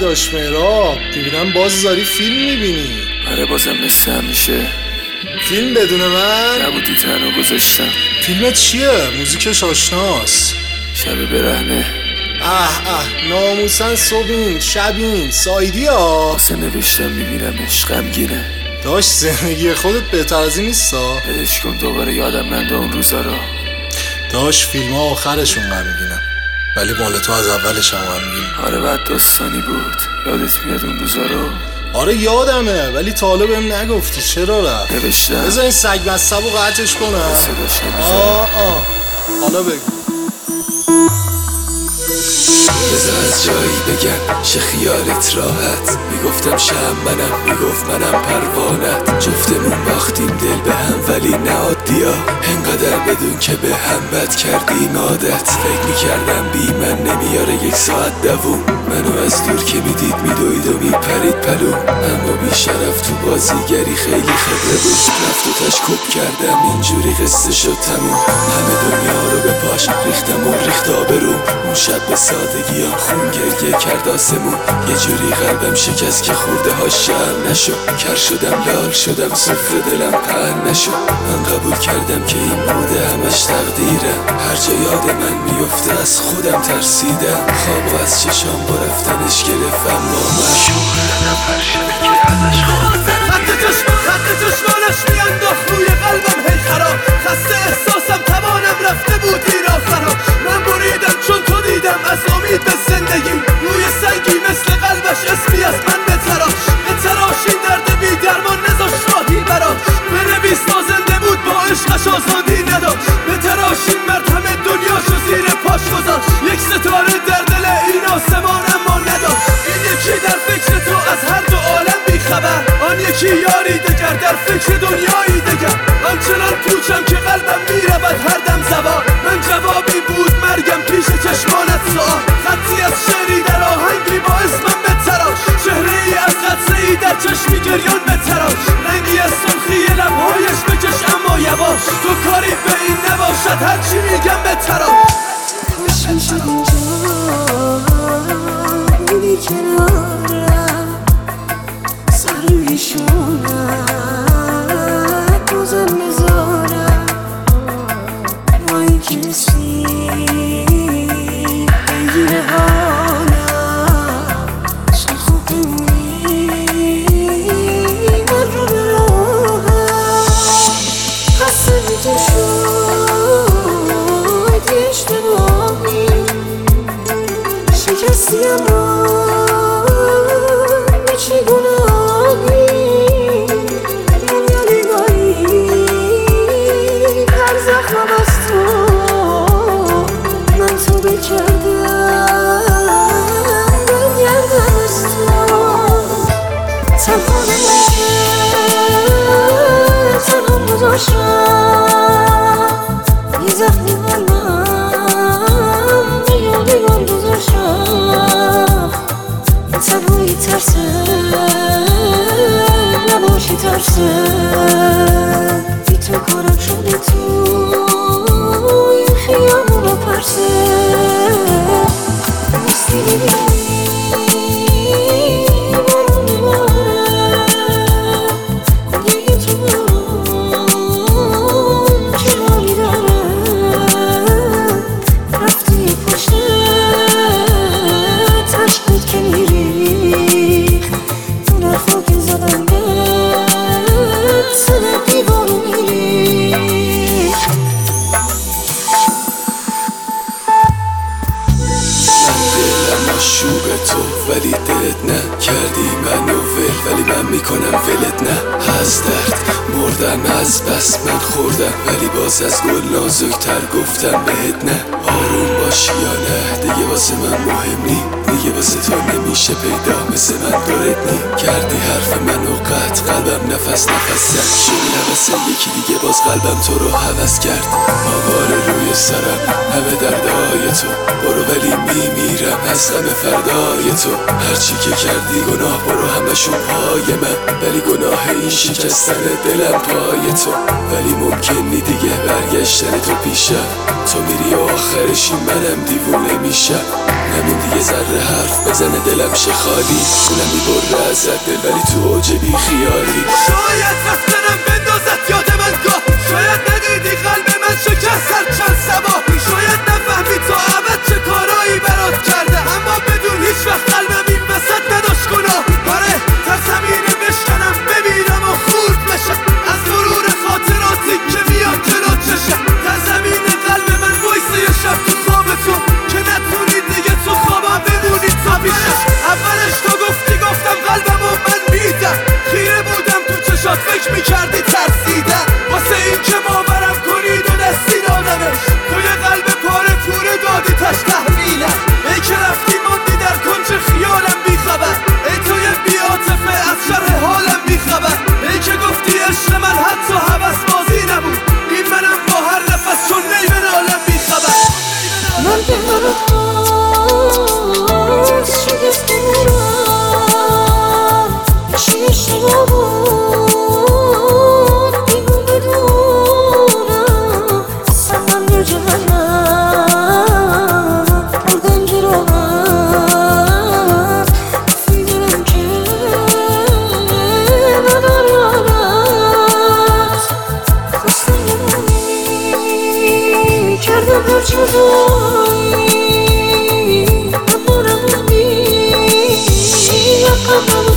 داش مهراب، میبینم باز داری فیلم میبینی. آره بازم مثل همیشه فیلم بدون من؟ نبودی تنها گذاشتم. فیلمت چیه؟ موزیکش آشناست. شب برهنه. ناموسن صبحین شبین سایدی ها. واسه نوشتم میبینمش غمگینه. داشت زندگی خودت بهتر از این نیستا؟ بدش کن دوباره یادم ننده اون روزا رو. داشت فیلم ها آخرشون غمگینه، ولی مال تو از اولش هم غمگین. آره بعد داستانی بود. یادت میاد اون روزا رو؟ آره یادمه، ولی تا حالا بهم نگفتی چرا رفت؟ نوشتم بذار این سگ مصبو قطعش کنم. صداش نمیذارم. حالا بگو. بذار از جایی بگم چه خیالت راحت. میگفتم شم منم، میگفت منم پروانت. جفتمون باختیم دل به هم ولی نه عادیا. انقدر بدون که به هم بد کردیم عادت. فکر میکردم بی من نمیاره یک ساعت دووم. منو از دور که میدید میدوید و میپرید پلوم. اما بی شرف تو بازیگری خیلی خبره بود. رفت و تشکوب کردم اینجوری قصه شد تموم. همه دنیا رو به پاش ریختم و ریخت آبروم. اون شب به سادگیام خون گریه کرد آسمون. یه جوری قلبم شکست که خورده ها شرم نشد. کر شدم لال شدم سفره دلم پهن نشد. من قبول کردم که این بوده همش تقدیره. هر جا یاد من میفته از خودم ترسیدم. خواب از چشام با رفتنش گرفتم نامش. شور دادم هر شبی که ازش خوردم. خط چشمانش میانداخت روی قلبم هی خراب. خسته احساسم توانم رفته بود این آخرا. من بریدم چون تو دیدم از امید به زندگی. روی سنگی مثل قلبش اسمی از من بتراش این درد بی درمان نذاشت راهی برات. بنویس تا زنده بود با عشقش آزادی نداد. بتراش این مرد همه دنیاشو زیر پاش گذاشت. یک ستاره در دل این آسمان اما نداشت. این یکی در فکر تو از هر دو عالم بی خبر. آن یکی یاری دگر در فکر دنیایی دگر. آنچنان پوچم که قلبم میرود هر دم زبان. من جوابی بود مرگم پیش چشمانت سوال. خطی از شعری در آهنگی با اسمم بتراش. چهره ای از قطره ای در چشمی گریان بتراش. رنگی از سرخی لبهایش بکش اما یواش. تو کاری به این نباشد هرچی میگم بتراش. خوش میشد اینجا بودی کنارم. سر روی شونم روزم بذارم. با این کسی بگیره حالم. شن خوب بمونی من رو به راهم. خسته بی تو شد یه اشتباهی. شکستی اما به چه گناهی. دنیا نگاهی هر زخمم از تو. من تو بکردم برگردم از تو. تنها تنها گذاشتم یه زخمی قلبم بیار گذاشتم. تنهایی ترسه نباشی ترسه. بی تو کارم شده تو این خیامون رو پرسه. نیستی بارون میباره. دیگه تو برون چه حالی داره. رفتی پشت عشق بود که میری. اون حرفا که زدم بهت سر دیوارو میری. من دلم آشوب تو ولی دلت نه. کردی منو ولی من میکنم ولت نه. از درد مردم از بس من خوردم ولی باز از گل نازکتر گفتم بهت نه. آروم باشی یا نه دیگه واسه من مهم نی. دیگه واسه تو نمیشه پیدا مثل من دارت نی. کردی حرف منو قطع قلبم نفس زد. شدی نفس یکی دیگه باز قلبم تو رو هوس کرد. آواره روی سرم همه دردهای تو. برو ولی میمیرم از غم فردای تو. هرچی که کردی گناه برو همشون پای من. ولی گناه این شکستن دلم پای تو. ولی ممکن نی دیگه برگشتن تو پیشم. تو میری و آخرش منم دیوونه میشم. همین دیگه ذره دوباره حرف بزنه دلم شه خالی. دلم میبره ازت دل ولی تو اوج بی خیالی. شاید رفتنم بندازت یاد من گاه، شاید ندیدی قلب من شکست هر چند صباح، شاید نفهمی تا ابد چه کارایی برات کرده، اما بدون هیچ وقت قلبم این وسط نداشت گناه. آره تا زمینه بشکنم بمیرم و خورد بشم از مرور خاطراتی که میان جلو چشم. تا زمینه قلب من وایسه یه شب تو خواب تو که نتونی دیگه تو خوابم بمونی تا پیشم. اولش تو گفتی گفتم قلبم و من میدم، خیره بودم تو چشات فکر میکردی ترسیدم، واسه این که باورم کنی دو دستی دادمش، تو یه قلب پاره پوره دادی تش تحویلم. ای که رفتی موندی در کنج خیالم بی خبر، ای تو یه بی عاطفه از شرح حالم بی خبر، ای که گفتی عشق من حتی هوس بازی نبود، این منم با هر نفس چون نیمن عالم بی خبر. من به هرقاس شگفت مورم چی اشتباه بود بیگو بدونم سمم در جهنم بردن جراحم فیدرم که ندارمت خواستم بمونی کردم هرچه داری اما نمونی عقب